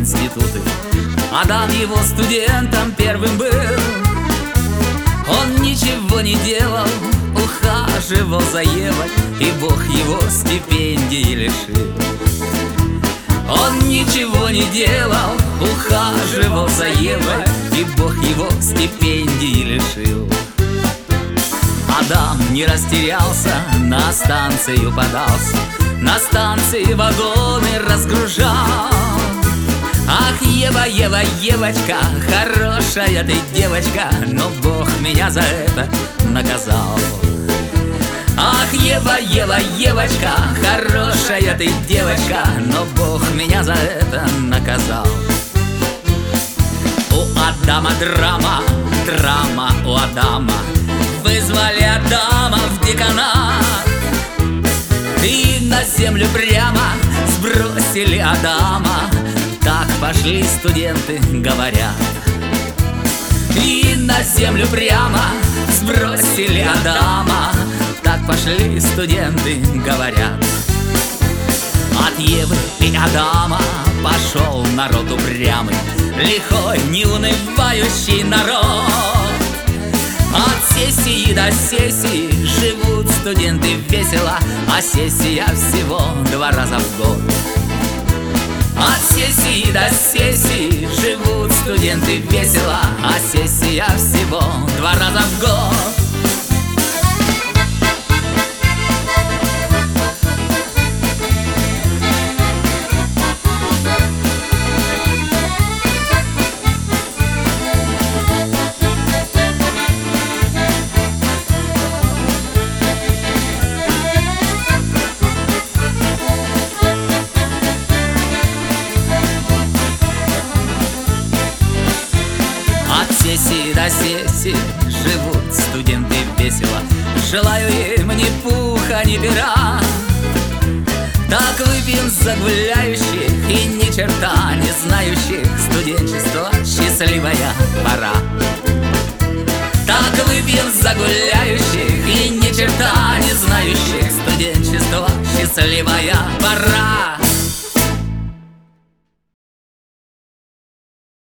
институты. Адам его студентом первым был. Он ничего не делал, ухаживал за Евой, и Бог его стипендии лишил. Он ничего не делал, ухаживал за Евой, и Бог его стипендии лишил. Адам не растерялся, на станцию подался, на станции вагоны разгружал. Ах, Ева, Ева, Евочка, хорошая ты девочка, но Бог меня за это наказал. Ах, Ева, Ева, Евочка, хорошая ты девочка, но Бог меня за это наказал. У Адама драма, драма у Адама. Вызвали Адама в деканат и на землю прямо сбросили Адама. Так пошли студенты, говорят. И на землю прямо сбросили Адама. Так пошли студенты, говорят. От Евы и Адама пошел народ упрямый, лихой, неунывающий народ. От сессии до сессии живут студенты весело, а сессия всего 2 раза в год. От сессии до сессии живут студенты весело, а сессия всего 2 раза в год. От сессии до сессии живут студенты весело. Желаю им ни пуха, ни пера. Так выпьем за гуляющих и ни черта не знающих. Студенчество — счастливая пора. Так выпьем за гуляющих и ни черта не знающих. Студенчество — счастливая пора.